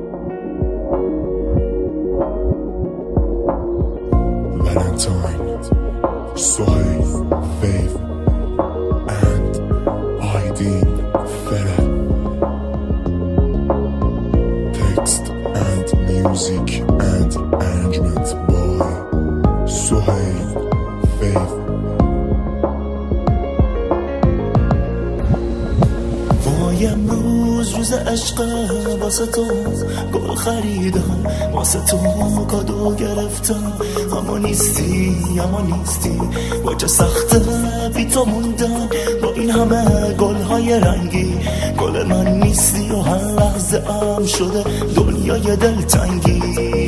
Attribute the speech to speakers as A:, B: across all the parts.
A: Valentine, Sohail, Faith, and Aydin Fener. Text and music and arrangement by Sohail, Faith.
B: وای امروز روز عشق، واسه تو گل خریدم، واسه تو کادو گرفتم. اما نیستی با چه سخته بی تو موندن، با این همه گلهای رنگی. گل من نیستی و هر لحظه ام شده دنیای دلتنگی.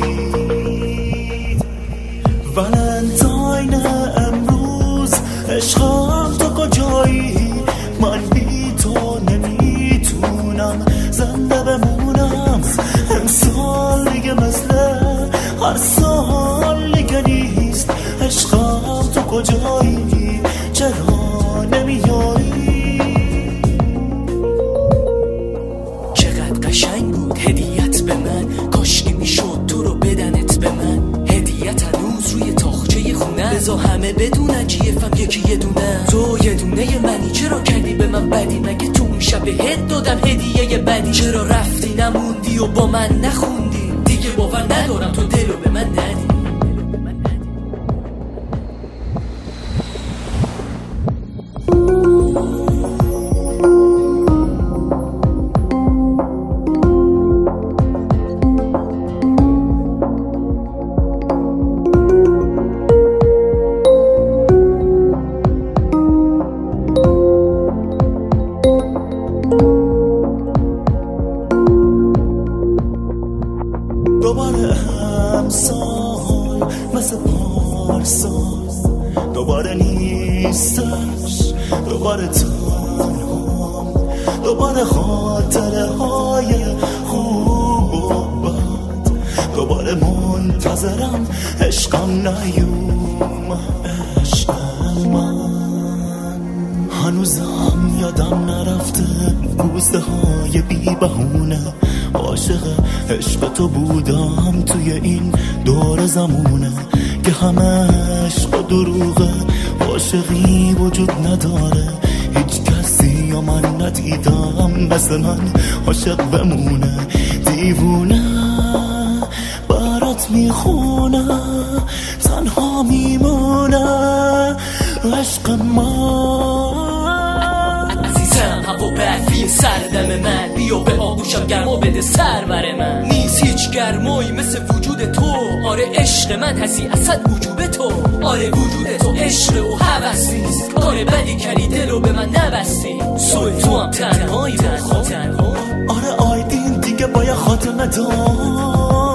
B: ولنتاین امروز عشقم تو کجایی؟ من بی تو نمیتونم زنده بمونم. امسال دیگه مثل هر سال دیگه نیست. عشقم تو کجایی؟ چرا نمیاری؟
C: چقدر قشنگ بود هدیت به من، کاشکی میشد تو رو بدنت به من. هدیت هنوز روی تاخچه خونه، بذار همه بدونن جیفم یکی یه دونه. تو یه دونه منی، چرا کردی به من بدی؟ مگه تو اون شب هد دادم هدیه بدی؟ چرا رفتی نموندی و با من نخوندی؟ دیگه باور ندارم تو دلو به من ندی.
B: دوباره امسال مثل پارسال، دوباره نیستش، دوباره تنهام، دوباره خاطره های خوب و بد، دوباره منتظرم عشقم نیومد. عشقم من هنوزم یادم نرفته، بوسه های بی بهونه. عاشق عشق تو بودم توی این دور زمونه که همه عشق و دروغه. عاشقی وجود نداره، هیچ کسی یا من ندیدم مثل من عاشق بمونه. دیوونه برات میخونه، تنها میمونه عشق من.
C: هوا برفی سردم من، بیا به آغوشم گرما بده سرور من. نیست هیچ گرمایی مثل وجود تو، آره عشق من هستی اصد وجود تو. آره وجود تو عشق و هوس نیست، آره بدی کردی دلو به من نبستی. سوی تو هم تنهایی من تنها.
B: آره آیدین دیگه باید خاتمه دار.